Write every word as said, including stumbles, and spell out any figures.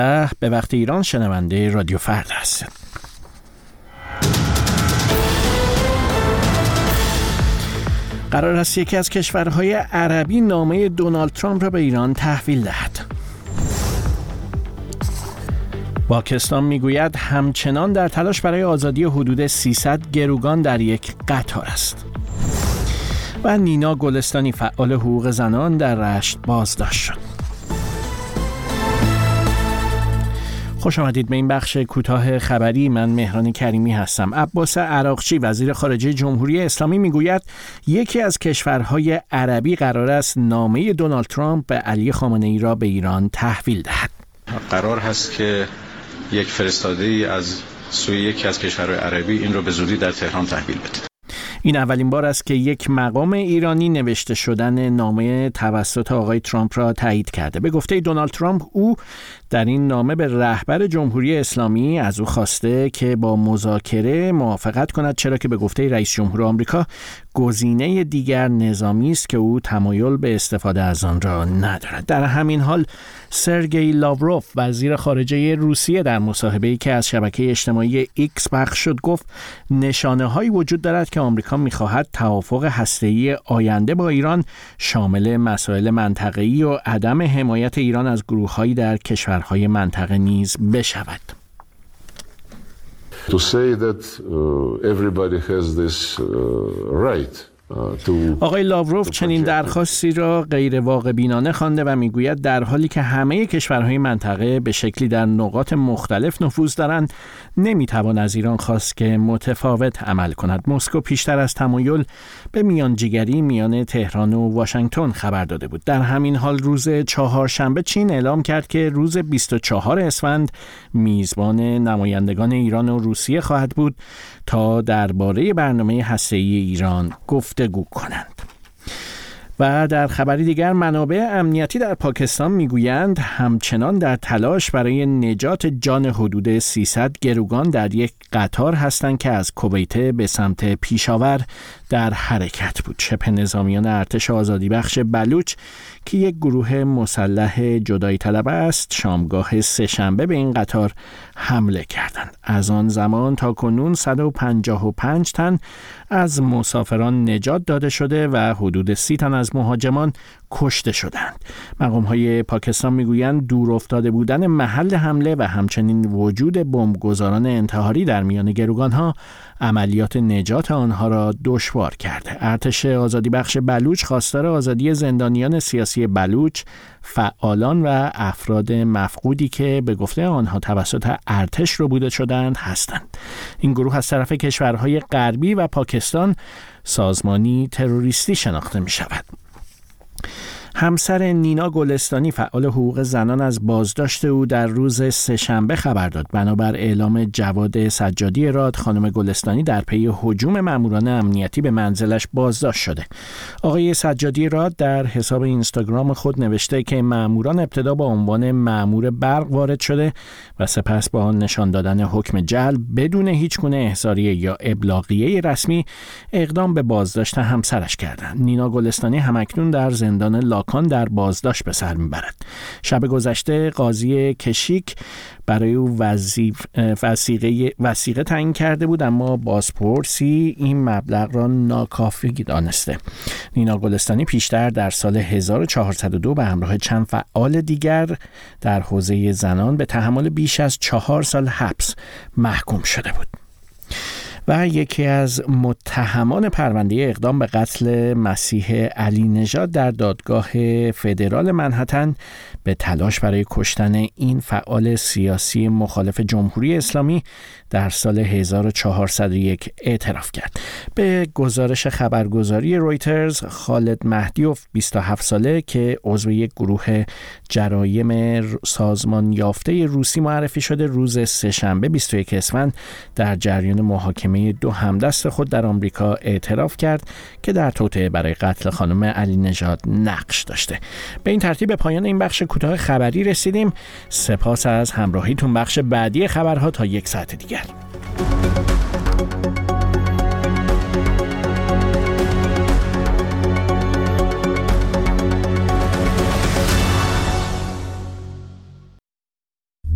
به وقت ایران شنونده رادیو فردا هستید. قرار است یکی از کشورهای عربی نامه دونالد ترامپ را به ایران تحویل دهد. پاکستان میگوید همچنان در تلاش برای آزادی حدود سیصد گروگان در یک قطار است. و نینا گلستانی فعال حقوق زنان در رشت بازداشت شد. خوش آمدید به این بخش کوتاه خبری. من مهران کریمی هستم. عباس عراقچی وزیر خارجه جمهوری اسلامی میگوید یکی از کشورهای عربی قرار است نامه دونالد ترامپ به علی خامنه‌ای را به ایران تحویل دهد. قرار هست که یک فرستاده‌ای از سوی یکی از کشورهای عربی این را به زودی در تهران تحویل بده. این اولین بار است که یک مقام ایرانی نوشته شدن نامه توسط آقای ترامپ را تایید کرده. به گفته دونالد ترامپ، او در این نامه به رهبر جمهوری اسلامی از او خواسته که با مذاکره موافقت کند، چرا که به گفته رئیس جمهور آمریکا گزینه دیگر نظامی است که او تمایل به استفاده از آن را ندارد. در همین حال سرگئی لاوروف وزیر خارجه روسیه در مصاحبه‌ای که از شبکه اجتماعی ایکس پخش شد گفت نشانه‌هایی وجود دارد که آمریکا می‌خواهد توافق هسته‌ای آینده با ایران شامل مسائل منطقه‌ای و عدم حمایت ایران از گروه‌هایی در کشورهای منطقه نیز بشود. To say that uh, everybody has this uh, right. آقای لاوروف چنین درخواستی را غیر واقع بینانه خوانده و میگوید در حالی که همه کشورهای منطقه به شکلی در نقاط مختلف نفوذ دارند، نمیتوان از ایران خواست که متفاوت عمل کند. مسکو پیشتر از تمایل به میانجیگری میان تهران و واشنگتن خبر داده بود. در همین حال روز چهارشنبه چین اعلام کرد که روز بیست و چهارم اسفند میزبان نمایندگان ایران و روسیه خواهد بود تا درباره برنامه هسته‌ای ایران گفتگو کنند. و در خبری دیگر منابع امنیتی در پاکستان میگویند همچنان در تلاش برای نجات جان حدود سیصد گروگان در یک قطار هستند که از کویت به سمت پیشاور در حرکت بود. شبه نظامیان ارتش آزادی بخش بلوچ که یک گروه مسلح جدایی طلب است، شامگاه سه‌شنبه به این قطار حمله کردند. از آن زمان تا کنون صد و پنجاه و پنج تن از مسافران نجات داده شده و حدود سی تن از مهاجمان کشته شدند. مقام‌های پاکستان میگویند دور افتاده بودن محل حمله و همچنین وجود بمبگذاران انتحاری در میان گروگان‌ها عملیات نجات آنها را دشوار کرده. ارتش آزادی بخش بلوچ خواستار آزادی زندانیان سیاسی بلوچ، فعالان و افراد مفقودی که به گفته آنها توسط ارتش ربوده شدند هستند. این گروه از طرف کشورهای غربی و پاکستان سازمانی تروریستی شناخته می شود. همسر نینا گلستانی فعال حقوق زنان از بازداشت او در روز سه‌شنبه خبر داد. بنابر اعلام جواد سجادی راد، خانم گلستانی در پی هجوم ماموران امنیتی به منزلش بازداشت شده. آقای سجادی راد در حساب اینستاگرام خود نوشته که ماموران ابتدا با عنوان مامور برق وارد شده و سپس با آن نشان دادن حکم جلب بدون هیچ گونه احضاریه یا ابلاغیه رسمی اقدام به بازداشت همسرش کردند. نینا گلستانی همکنون در زندان لاکان در بازداشت به سر میبرد. شب گذشته قاضی کشیک برای او وثیقه وثیقه تعیین کرده بود، اما بازپرسی این مبلغ را ناکافی دانسته. نینا گلستانی پیشتر در سال هزار و چهارصد و دو به همراه چند فعال دیگر در حوزه زنان به تحمل بیش از چهار سال حبس محکوم شده بود. و یکی از متهمان پرونده اقدام به قتل مسیح علی نژاد در دادگاه فدرال منهتن به تلاش برای کشتن این فعال سیاسی مخالف جمهوری اسلامی در سال هزار و چهارصد و یک اعتراف کرد. به گزارش خبرگزاری رویترز، خالد مهدیوف بیست و هفت ساله که عضو یک گروه جرایم سازمان یافته روسی معرفی شده، روز سه‌شنبه بیست و یک اسفند در جریان محاکمه دو همدست خود در آمریکا اعتراف کرد که در توطئه برای قتل خانم علی نژاد نقش داشته. به این ترتیب به پایان این بخش کوتاه خبری رسیدیم. سپاس از همراهیتون. بخش بعدی خبرها تا یک ساعت دیگر.